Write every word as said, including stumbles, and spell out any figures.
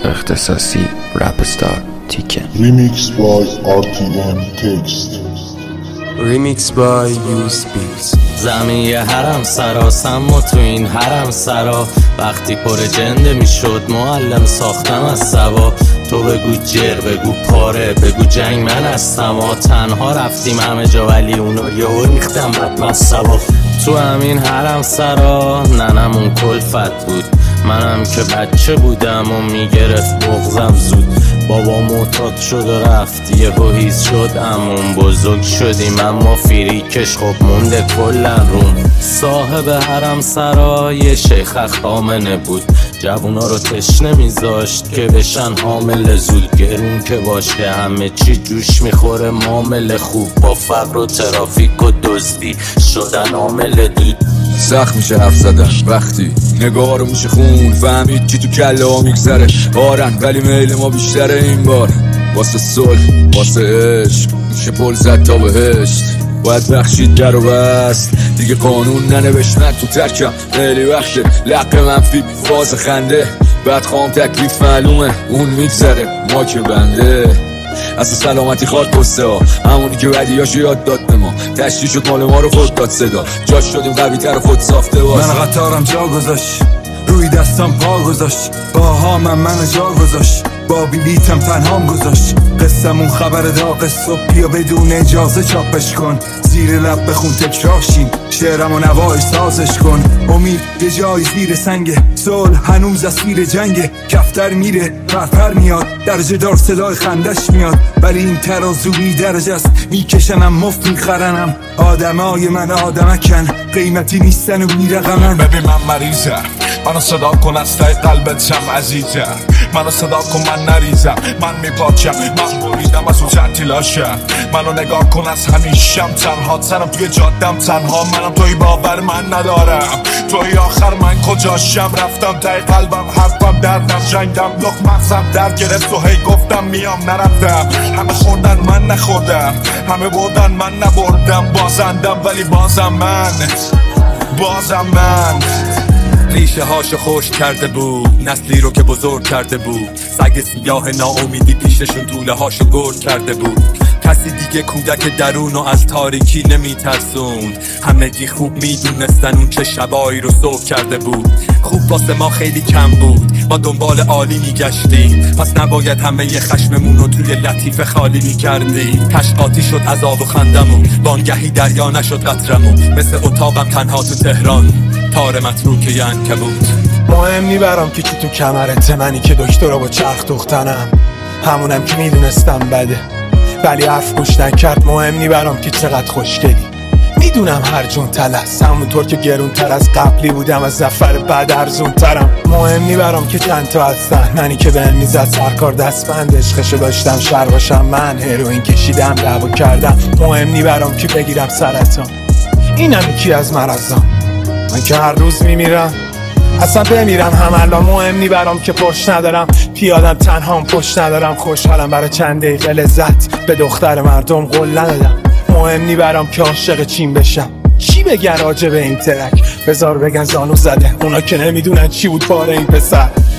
اختصاصی رپ استار تیکه. Remix by آر تی ام Text. Remix by یوز بیز. زمین یه حرم سراسم و تو این حرم سرا وقتی پر جنده میشد معلم ساختم از سوا. تو بگو جر بگو پاره بگو جنگ من هستم و تنها رفتیم همه جا ولی اونا یهو ریختم بدم سوا. تو همین حرم سرا ننمون کلفت بود، منم که بچه بودم و میگرفت بغضم زود. بابا معتاد شد و رفت یهو هیز شد امون بزرگ شدیم اما فریکش خب مونده کلن روم. صاحب حرم سرا یه شیخ خامنه بود، جوونا رو تشنه میذاشت که بشن حامل زود. گرون که باشه همه چی جوش میخوره معامله خوب، با فقر و ترافیک و دزدی شدن عامل دود. سخت میشه حرف زدن وقتی نگاه رو میشه خون، فهمید چی تو کله ها میگذره بارن ولی میل ما بیشتره. این بار واسه صلح واسه عشق میشه پل زد تا بهشت، باید بخشید در و بست دیگه قانون ننوشت. من تو ترکم خیلی وقته لق منفی فاز خنده، بعد خواهم تکلیف معلومه اون میگذره ما که بنده. اصلا سلامتی خواد قصه ها همونی که بدیاشو یاد داد به ما، تشریح شد مال ما رو خود داد صدا، جاش شدیم قوی تر خود ساخته باز. من قطارم جا گذاشت روی دستم پا گذاشت، باها من منو جا گذاشت، با بلیتم تنهام گذاشت. قصمون خبر داغ صبح یا بدون اجازه چاپش کن، زیر لب بخون تکراشین شعرم و نوای سازش کن. امید یه جای زیر سنگ صلح هنوز از پیر جنگ، کفتر میره پرپر میاد درجه دار صدای خندش میاد، ولی این ترازو بی درجه است میکشنم مفت میخرنم. آدمای من آدمکن قیمتی نیستن و بی رقمن. ببین من مریضم منو صدا کن از تای قلبت شم عزیزم، منو صدا کن من نریزم من میپاچم من بریدم از اون تعطیلاشم. منو نگاه کن از همیشم تنها سرم توی جادم تنها منم، توی باور من ندارم توی آخر من کجاشم. رفتم تای قلبم حرفم دردم جنگم لخ مغزم در گرفت و هی گفتم میام نرفتم. همه خوردن من نخوردم همه بردن من نبردم، بازندم ولی بازم من بازم من. ریشه هاشو خوش کرده بود نسلی رو که بزرگ کرده بود، سگ سیاه ناامیدی پیششون طوله هاشو گرد کرده بود. کسی دیگه کودک درون و از تاریکی نمیترسوند، همگی خوب میدونستن اون چه شبایی رو صبح کرده بود. خوب واسه ما خیلی کم بود ما دنبال عالی میگشتیم، پس نباید همه ی خشممون رو توی لطیفه خالی میکردیم. تشقاطی شد عذاب و خندمون وانگهی دریا نشد قطرمون، مثل اتاقم تنها تو تهران تار متروکه ی عنکبوت. مهم نیبرام که کی تو کمرته، منی که دکترا با چرخ دوختنم همونم که میدونستم بده ولی حرف گوش نکرد. مهم نیبرام که چقدر خوشگلی، میدونم هر جون تلس همونطور که گرون تر از قبلی بودم از زفر بعد ارزون ترم. مهم نیبرام که چند تا هستن، منی که بهم میزد سرکار دستبند عشقشو داشتم شر باشم من، هروئین کشیدم دعوا کردم. مهم نیبرام که بگیرم سرطان، اینم یکی از مرضام من که هر روز میمیرم اصلا بمیرم هم الان. مهم نی برام که پشت ندارم پیادم تنهام پشت ندارم، خوشحالم برای چند دقیقه لذت به دختر مردم قول ندادم. مهم نی برام که عاشق چین بشم، چی بگن راجع به این ترک بذار بگن زانو زده اونا که نمیدونن چی بود باره این پسر.